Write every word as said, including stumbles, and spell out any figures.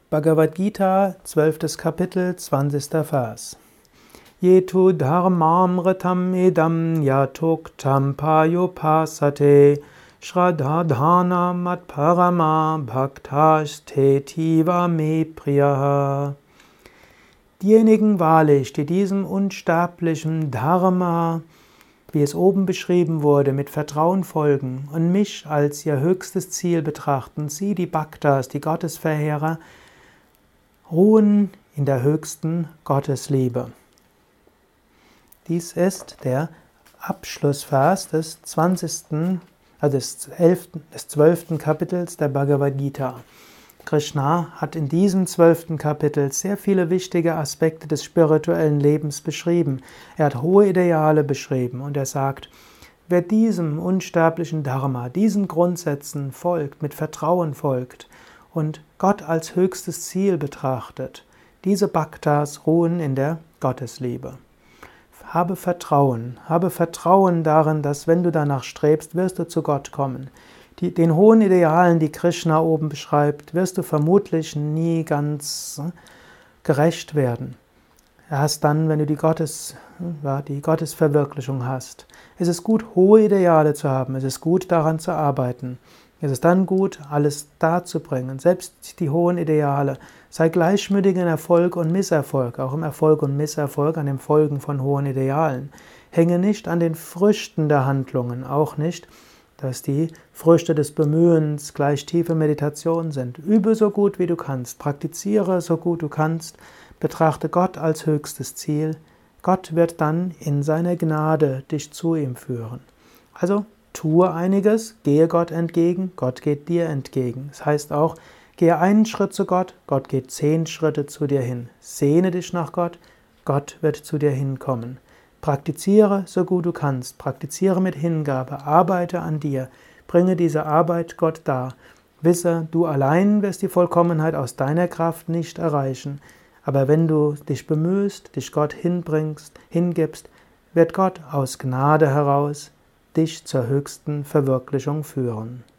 Bhagavad Gita, zwölftes Kapitel, zwanzigster Vers. Yetu dharmamritam idam yatoktam payupasate shraddhadhana matparama bhaktastetiva me priyaha. Diejenigen wahrlich, die diesem unsterblichen Dharma, wie es oben beschrieben wurde, mit Vertrauen folgen und mich als ihr höchstes Ziel betrachten, sie, die Bhaktas, die Gottesverehrer, ruhen in der höchsten Gottesliebe. Dies ist der Abschlussvers des zwanzigsten, also des elften, des zwölften Kapitels der Bhagavad Gita. Krishna hat in diesem zwölften Kapitel sehr viele wichtige Aspekte des spirituellen Lebens beschrieben. Er hat hohe Ideale beschrieben und er sagt, wer diesem unsterblichen Dharma, diesen Grundsätzen folgt, mit Vertrauen folgt und Gott als höchstes Ziel betrachtet, diese Bhaktas ruhen in der Gottesliebe. Habe Vertrauen, habe Vertrauen darin, dass wenn du danach strebst, wirst du zu Gott kommen. Die, den hohen Idealen, die Krishna oben beschreibt, wirst du vermutlich nie ganz gerecht werden. Erst dann, wenn du die, Gottes, ja, die Gottesverwirklichung hast. Es ist gut, hohe Ideale zu haben, es ist gut, daran zu arbeiten. Es ist dann gut, alles darzubringen, selbst die hohen Ideale. Sei gleichmütig in Erfolg und Misserfolg, auch im Erfolg und Misserfolg, an dem Folgen von hohen Idealen. Hänge nicht an den Früchten der Handlungen, auch nicht, dass die Früchte des Bemühens gleich tiefe Meditation sind. Übe so gut wie du kannst, praktiziere so gut du kannst, betrachte Gott als höchstes Ziel. Gott wird dann in seiner Gnade dich zu ihm führen. Also tue einiges, gehe Gott entgegen, Gott geht dir entgegen. Das heißt auch, gehe einen Schritt zu Gott, Gott geht zehn Schritte zu dir hin. Sehne dich nach Gott, Gott wird zu dir hinkommen. Praktiziere so gut du kannst, praktiziere mit Hingabe, arbeite an dir, bringe diese Arbeit Gott dar. Wisse, du allein wirst die Vollkommenheit aus deiner Kraft nicht erreichen, aber wenn du dich bemühst, dich Gott hinbringst, hingibst, wird Gott aus Gnade heraus dich zur höchsten Verwirklichung führen.